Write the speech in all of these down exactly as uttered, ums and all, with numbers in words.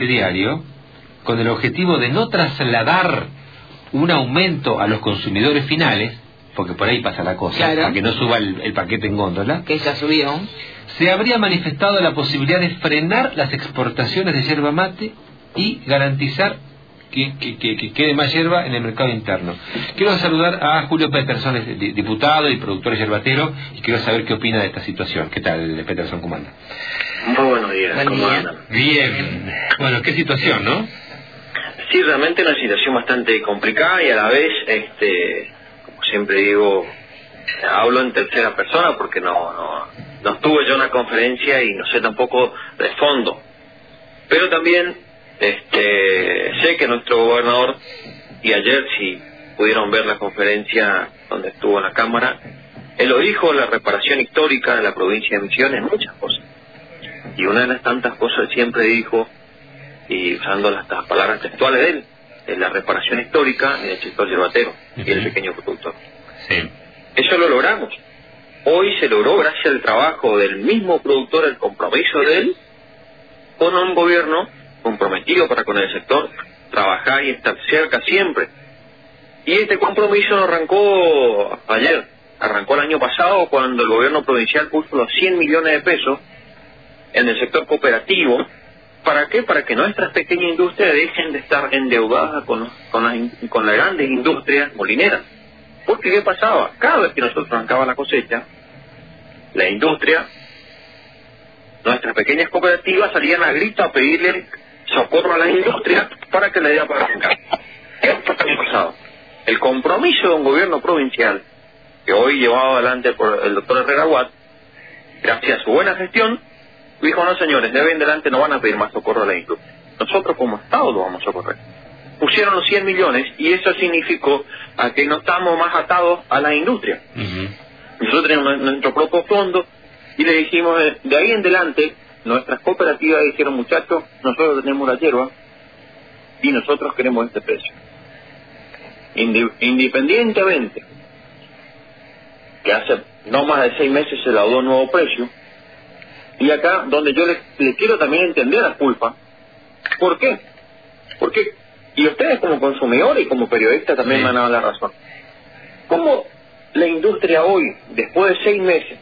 intermediario con el objetivo de no trasladar un aumento a los consumidores finales, porque por ahí pasa la cosa, claro, para que no suba el, el paquete en góndola, que ya subió, se habría manifestado la posibilidad de frenar las exportaciones de yerba mate y garantizar que, que, que, que quede más yerba en el mercado interno. Quiero saludar a Julio Peterson, es diputado y productor yerbatero, y quiero saber qué opina de esta situación. ¿Qué tal, Peterson? ¿Cómo anda? Muy buenos días. Buen ¿Cómo día. andan? Bien. Bueno, qué situación, ¿no? Sí, realmente una situación bastante complicada y a la vez, este, como siempre digo, hablo en tercera persona porque no, no, no estuve yo en la conferencia y no sé tampoco de fondo. Pero también este, sé que nuestro gobernador, y ayer si pudieron ver la conferencia donde estuvo en la Cámara, él lo dijo, la reparación histórica de la provincia de Misiones, muchas cosas. Y una de las tantas cosas siempre dijo, y usando las, las palabras textuales de él, es la reparación histórica en el sector yerbatero uh-huh. y el pequeño productor. Sí. Eso lo logramos. Hoy se logró gracias al trabajo del mismo productor, el compromiso de él, con un gobierno comprometido para con el sector, trabajar y estar cerca siempre. Y este compromiso no arrancó ayer, arrancó el año pasado cuando el gobierno provincial puso los cien millones de pesos en el sector cooperativo. ¿Para qué? Para que nuestras pequeñas industrias dejen de estar endeudadas con, con, las, con las grandes industrias molineras. Porque ¿qué pasaba? Cada vez que nosotros arrancaba la cosecha, la industria, nuestras pequeñas cooperativas salían a grito a pedirle socorro a las industrias para que le diera para arrancar. ¿Qué es lo que ha pasado? El compromiso de un gobierno provincial, que hoy llevado adelante por el doctor Herrera Watt, gracias a su buena gestión, dijo, no señores, de hoy en adelante no van a pedir más socorro a la industria. Nosotros como Estado lo vamos a socorrer. Pusieron los cien millones y eso significó a que no estamos más atados a la industria. Uh-huh. Nosotros tenemos nuestro propio fondo y le dijimos, de, de ahí en adelante, nuestras cooperativas dijeron, muchachos, nosotros tenemos la hierba y nosotros queremos este precio. Indi- independientemente que hace no más de seis meses se laudó un nuevo precio, y acá donde yo le, le quiero también entender la culpa. ¿Por qué? Porque, y ustedes como consumidores y como periodistas también sí. me han dado la razón. ¿Cómo la industria hoy, después de seis meses,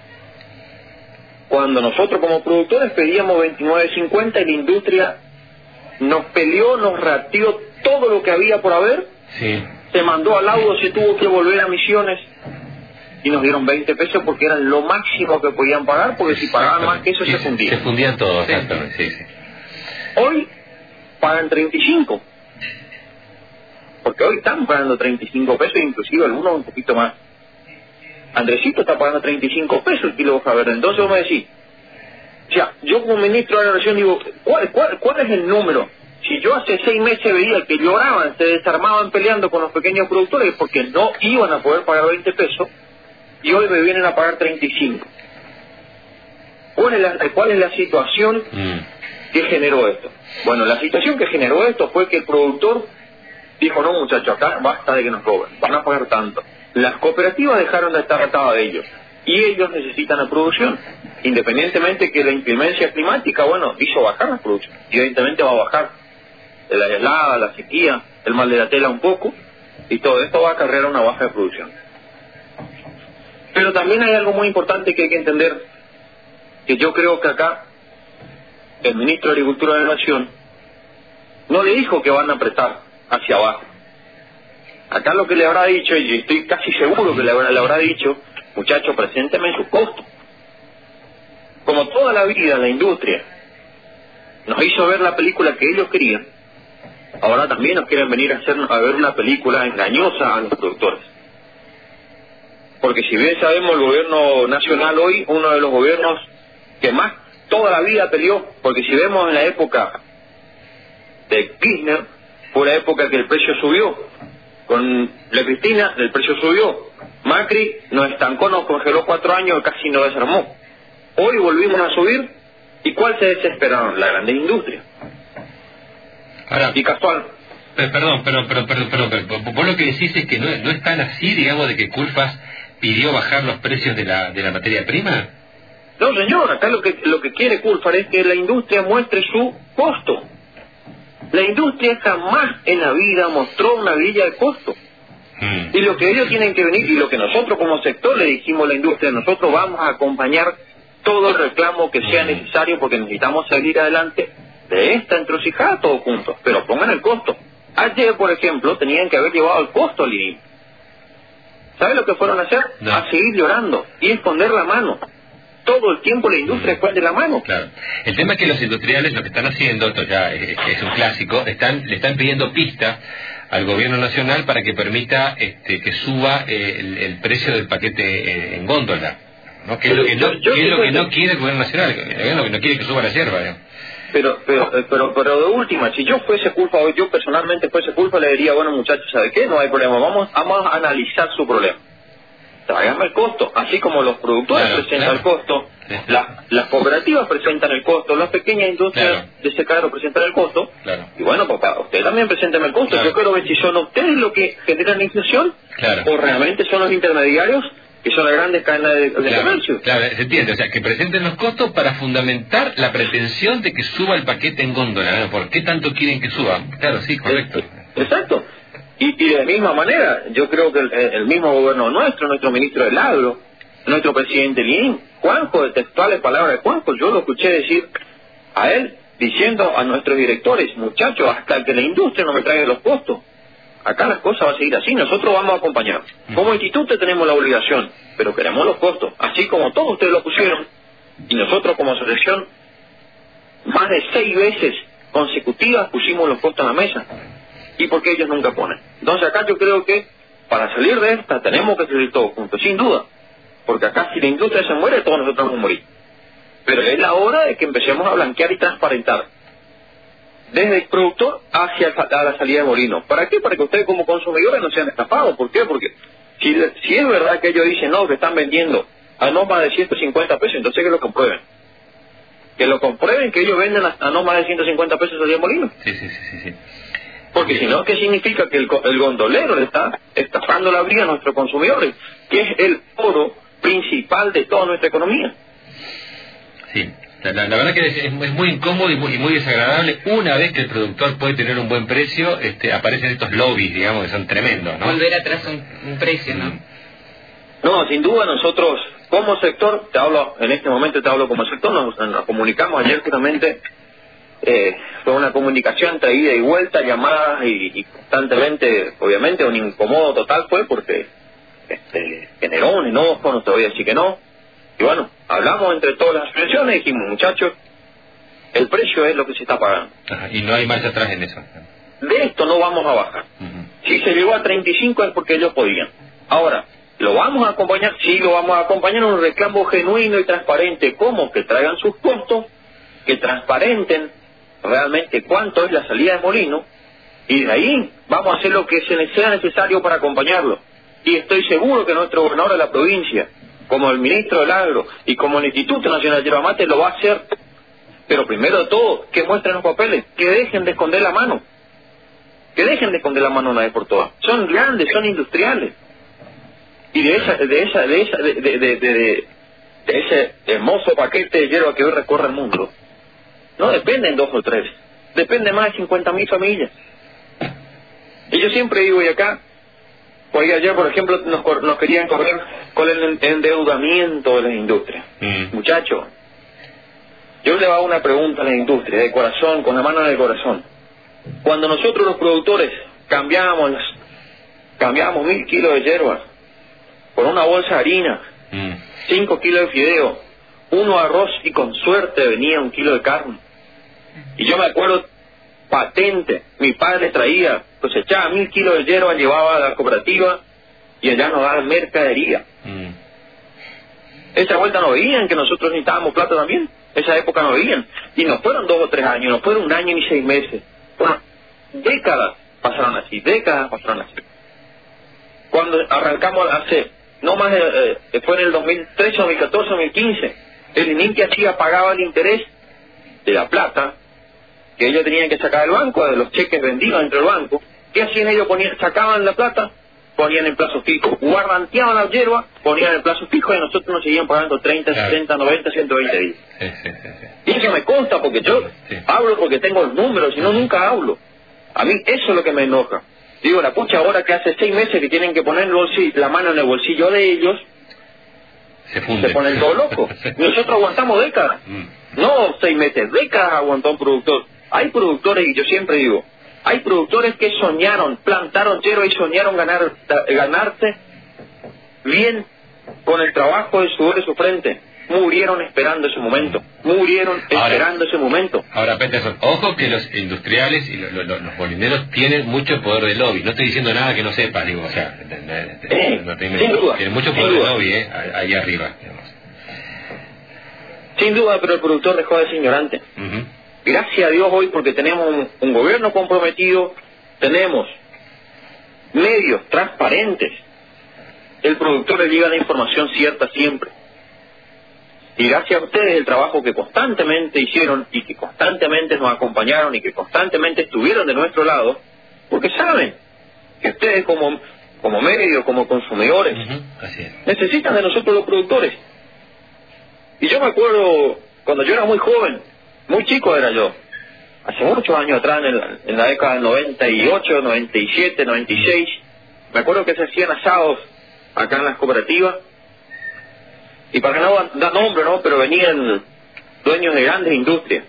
cuando nosotros como productores pedíamos veintinueve cincuenta y la industria nos peleó, nos rateó todo lo que había por haber, sí. se mandó al laudo, se tuvo que volver a Misiones y nos dieron veinte pesos porque eran lo máximo que podían pagar, porque si pagaban más que eso sí, se fundían. Se fundían todos, sí. exactamente. Sí, sí. Hoy pagan treinta y cinco, porque hoy están pagando treinta y cinco pesos, inclusive algunos un poquito más. Andresito está pagando treinta y cinco pesos el kilo de hoja verde. Entonces vos me decís, o sea, yo como ministro de la Nación digo, ¿cuál, cuál, ¿cuál es el número? Si yo hace seis meses veía que lloraban, se desarmaban peleando con los pequeños productores porque no iban a poder pagar veinte pesos, y hoy me vienen a pagar treinta y cinco. ¿Cuál es la, cuál es la situación mm. que generó esto? Bueno, la situación que generó esto fue que el productor dijo, no muchachos, acá basta de que nos roben, van a pagar tanto. Las cooperativas dejaron de estar atadas a ellos, y ellos necesitan la producción, independientemente que la inclemencia climática, bueno, hizo bajar la producción, y evidentemente va a bajar la helada, la sequía, el mal de la tela un poco, y todo esto va a acarrear una baja de producción. Pero también hay algo muy importante que hay que entender, que yo creo que acá el ministro de Agricultura de la Nación no le dijo que van a apretar hacia abajo. Acá lo que le habrá dicho, y estoy casi seguro que le habrá, le habrá dicho, muchachos, presénteme sus costos. Como toda la vida la industria nos hizo ver la película que ellos querían, ahora también nos quieren venir a, hacer, a ver una película engañosa a los productores. Porque si bien sabemos, el gobierno nacional hoy, uno de los gobiernos que más toda la vida peleó, porque si vemos en la época de Kirchner, fue la época que el precio subió. Con la Cristina, el precio subió. Macri nos estancó, nos congeló cuatro años y casi nos desarmó. Hoy volvimos a subir, ¿y cuál se desesperaron? La grande industria. Ahora, y casual. Perdón, pero, pero, pero, pero, pero, vos lo que decís es que no, no es tan así, digamos, de que Culfas pidió bajar los precios de la de la materia prima. No, señor, acá lo que lo que quiere Culfas es que la industria muestre su costo. La industria jamás en la vida mostró una grilla de costo. Mm. Y lo que ellos tienen que venir, y lo que nosotros como sector le dijimos a la industria, nosotros vamos a acompañar todo el reclamo que sea mm. necesario porque necesitamos salir adelante de esta encrucijada todos juntos, pero pongan el costo. Ayer, por ejemplo, tenían que haber llevado el costo al I N I. ¿Sabe lo que fueron a hacer? No. A seguir llorando y esconder la mano. Todo el tiempo la industria esconde la mano. Claro. El tema es que los industriales lo que están haciendo, esto ya es, es un clásico, están le están pidiendo pista al gobierno nacional para que permita este, que suba eh, el, el precio del paquete eh, en góndola, ¿no? Que es lo que no, yo, yo que es lo que no quiere el gobierno nacional, el gobierno que no quiere que suba la yerba, ¿no? Pero, pero, pero, pero de última, si yo fuese culpa, o yo personalmente fuese culpa, le diría, bueno muchachos, ¿sabe qué? No hay problema, vamos, vamos a analizar su problema. Tráigame el costo, así como los productores claro, presentan claro. el costo, sí. la, las cooperativas presentan el costo, las pequeñas industrias claro. de secado presentan el costo, claro. y bueno, papá, usted también presenten el costo. Claro. Yo creo que si son ustedes los que generan la inflación, claro. o realmente son los intermediarios, que son las grandes cadenas de, de claro, comercio. Claro, se entiende, o sea, que presenten los costos para fundamentar la pretensión de que suba el paquete en góndola, ¿no? ¿Por qué tanto quieren que suba? Claro, sí, correcto. Exacto. Y, y de la misma manera, yo creo que el, el mismo gobierno nuestro, nuestro ministro del Agro, nuestro presidente Lin, Juanjo, de textuales palabras de Juanjo, yo lo escuché decir a él, diciendo a nuestros directores, muchachos, hasta que la industria no me traiga los costos, acá las cosas van a seguir así, nosotros vamos a acompañar. Como instituto tenemos la obligación, pero queremos los costos, así como todos ustedes lo pusieron, y nosotros como asociación, más de seis veces consecutivas pusimos los costos en la mesa. ¿Y por qué ellos nunca ponen? Entonces acá yo creo que para salir de esta tenemos que salir todos juntos, sin duda. Porque acá si la industria se muere, todos nosotros vamos a morir. Pero es la hora de que empecemos a blanquear y transparentar. Desde el productor hacia a la salida de molino. ¿Para qué? Para que ustedes como consumidores no sean estafados. ¿Por qué? Porque si, si es verdad que ellos dicen no, que están vendiendo a no más de ciento cincuenta pesos, entonces que lo comprueben. Que lo comprueben que ellos venden a, a no más de ciento cincuenta pesos salida de molino. Sí, sí, sí, sí. sí. Porque si no, ¿qué significa? Que el, el gondolero le está estafando la vida a nuestros consumidores, que es el oro principal de toda nuestra economía. Sí, la, la, la verdad que es, es muy incómodo y muy, y muy desagradable. Una vez que el productor puede tener un buen precio, este, aparecen estos lobbies, digamos, que son tremendos, ¿no? Volver atrás un, un precio, ¿no? Mm. No, sin duda nosotros, como sector, te hablo en este momento, te hablo como sector, nos, nos comunicamos ayer justamente. Eh, fue una comunicación entre ida y vuelta, llamadas y, y constantemente, obviamente un incomodo total fue porque este, generó un enojo, no te voy a decir que no, y bueno, hablamos entre todas las asociaciones y dijimos, muchachos, el precio es lo que se está pagando. Ajá, y no hay marcha atrás en eso. De esto no vamos a bajar. Uh-huh. Si se llegó a treinta y cinco es porque ellos podían. Ahora, ¿lo vamos a acompañar? Sí, lo vamos a acompañar en un reclamo genuino y transparente. ¿Cómo? Que traigan sus costos, que transparenten realmente cuánto es la salida de molino, y de ahí vamos a hacer lo que sea necesario para acompañarlo. Y estoy seguro que nuestro gobernador de la provincia, como el ministro del Agro y como el Instituto Nacional de Yerba Mate lo va a hacer. Pero primero de todo, que muestren los papeles, que dejen de esconder la mano, que dejen de esconder la mano una vez por todas. Son grandes, son industriales, y de esa, de esa, de esa, de, de, de, de, de ese hermoso paquete de hierba que hoy recorre el mundo, no dependen dos o tres, depende más de cincuenta mil familias. Y yo siempre digo, y acá, pues ayer por ejemplo nos, nos querían correr con el endeudamiento de la industria. Mm. Muchachos, yo le hago una pregunta a la industria, de corazón, con la mano en el corazón. Cuando nosotros los productores cambiamos, cambiamos mil kilos de hierba por una bolsa de harina, mm. cinco kilos de fideo, uno arroz y con suerte venía un kilo de carne. Y yo me acuerdo patente, mi padre traía, cosechaba mil kilos de hierba, llevaba a la cooperativa y allá nos daban mercadería. Mm. Esa vuelta no veían que nosotros necesitábamos plata también, esa época no veían. Y no fueron dos o tres años, no fueron un año ni seis meses. Bueno, décadas pasaron así, décadas pasaron así. Cuando arrancamos hace, no más de, eh, fue en el dos mil trece, dos mil catorce, dos mil quince, el I N I que hacía pagaba el interés de la plata que ellos tenían que sacar del banco, de los cheques vendidos dentro del banco. ¿Qué hacían ellos? Ponían, sacaban la plata ponían en plazo fijo, guardanteaban la hierba, ponían en plazo fijo y nosotros nos seguían pagando treinta, claro. sesenta, noventa, ciento veinte días. Sí, sí, sí, sí. Y eso me consta porque yo Sí. hablo porque tengo los números, si no nunca hablo. A mí eso es lo que me enoja. Digo, la pucha, ahora que hace seis meses que tienen que poner el bolsillo, la mano en el bolsillo de ellos, Se funde. se ponen todos locos. Nosotros aguantamos décadas. Mm. No seis meses, décadas aguantó un productor. Hay productores, y yo siempre digo, hay productores que soñaron, plantaron hierba y soñaron ganar, ganarse bien con el trabajo de sudor de su frente. Murieron esperando ese momento. Murieron Ahora, esperando ese momento. Ahora, Peterson, ojo que los industriales y lo, lo, lo, los molineros tienen mucho poder de lobby. No estoy diciendo nada que no sepas, digo, o sea, Eh, no tienen, sin duda, tienen mucho sin poder de duda. lobby, eh, ahí arriba, digamos. Sin duda, pero el productor dejó de ser ignorante. Uh-huh. Gracias a Dios hoy, porque tenemos un, un gobierno comprometido, tenemos medios transparentes, el productor le llega la información cierta siempre. Y gracias a ustedes el trabajo que constantemente hicieron y que constantemente nos acompañaron y que constantemente estuvieron de nuestro lado, porque saben que ustedes como, como medios, como consumidores, Uh-huh. Así es. necesitan de nosotros los productores. Y yo me acuerdo cuando yo era muy joven, muy chico era yo, hace muchos años atrás, en la, en la década del noventa y ocho, noventa y siete, noventa y seis, me acuerdo que se hacían asados acá en las cooperativas, y para que no dar nombre, ¿no? Pero venían dueños de grandes industrias.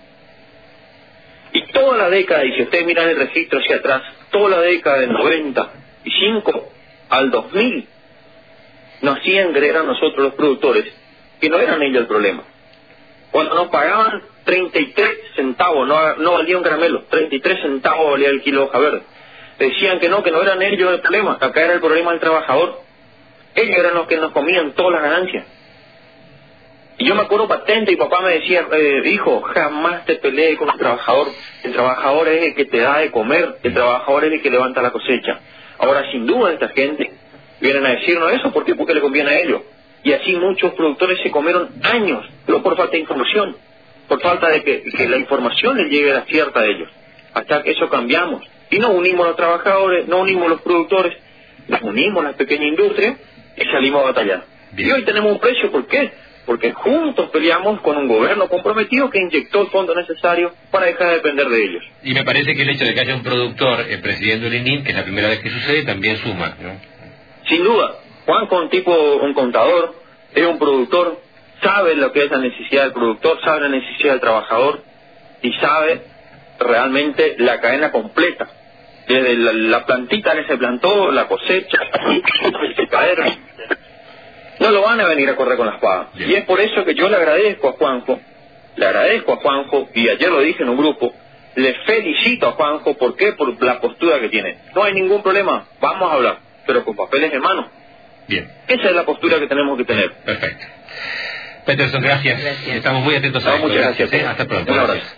Y toda la década, y si ustedes miran el registro hacia atrás, toda la década del noventa y cinco al dos mil, nos hacían creer a nosotros los productores que no eran ellos el problema. Cuando nos pagaban treinta y tres centavos, no, no valía un caramelo, treinta y tres centavos valía el kilo de hoja verde. Decían que no, que no eran ellos el problema, acá era el problema del trabajador. Ellos eran los que nos comían todas las ganancias. Y yo me acuerdo patente, y papá me decía, eh, hijo, jamás te pelees con el trabajador. El trabajador es el que te da de comer, el trabajador es el que levanta la cosecha. Ahora, sin duda, esta gente vienen a decirnos eso, ¿por qué? Porque le conviene a ellos. Y así muchos productores se comieron años, no por falta de información, por falta de que, que la información les llegue a la cierta a ellos. Hasta que eso cambiamos. Y nos unimos los trabajadores, nos unimos los productores, nos unimos las pequeñas industrias y salimos a batallar. Bien. Y hoy tenemos un precio, ¿por qué? Porque juntos peleamos con un gobierno comprometido que inyectó el fondo necesario para dejar de depender de ellos. Y me parece que el hecho de que haya un productor eh, presidiendo el I N I M, que es la primera vez que sucede, también suma, ¿no? Sin duda, Juanjo, un tipo, un contador, es un productor, sabe lo que es la necesidad del productor, sabe la necesidad del trabajador y sabe realmente la cadena completa. Desde la, la plantita que se plantó, la cosecha, el secadero. No lo van a venir a correr con la espada. Bien. Y es por eso que yo le agradezco a Juanjo, le agradezco a Juanjo, y ayer lo dije en un grupo, le felicito a Juanjo, ¿por qué? Por la postura que tiene. No hay ningún problema, vamos a hablar, pero con papeles en mano. Bien. Esa es la postura que tenemos que tener. Perfecto. Peterson, gracias. Gracias. Estamos muy atentos a No, esto. muchas gracias. ¿eh? Hasta pronto. Un Gracias.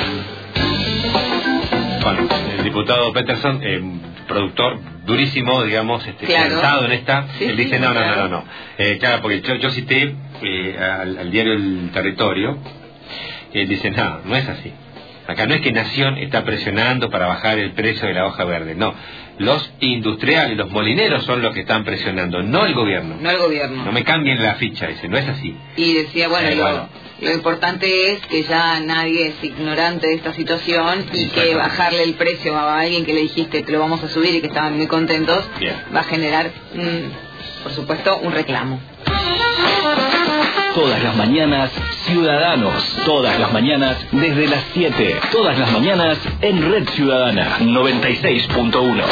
Bueno, el diputado Peterson, eh, productor durísimo, digamos, este, Claro. cansado en esta, Sí, él sí, dice, no, no, claro. no, no, no. Eh, claro, porque yo, yo cité eh, al, al diario El Territorio, y él dice, no, no es así. Acá no es que Nación está presionando para bajar el precio de la hoja verde, no. Los industriales, los molineros son los que están presionando, no el gobierno. No el gobierno. No me cambien la ficha, dice, no es así. Y decía, bueno, Eh, lo, bueno. lo importante es que ya nadie es ignorante de esta situación y que Exacto. bajarle el precio a alguien que le dijiste te lo vamos a subir y que estaban muy contentos, Bien. va a generar, mm, por supuesto, un reclamo. Todas las mañanas, Ciudadanos. Todas las mañanas, desde las siete. Todas las mañanas, en Red Ciudadana, noventa y seis punto uno.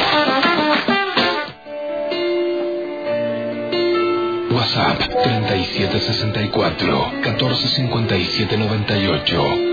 WhatsApp treinta y siete sesenta y cuatro, catorce cincuenta y siete noventa y ocho.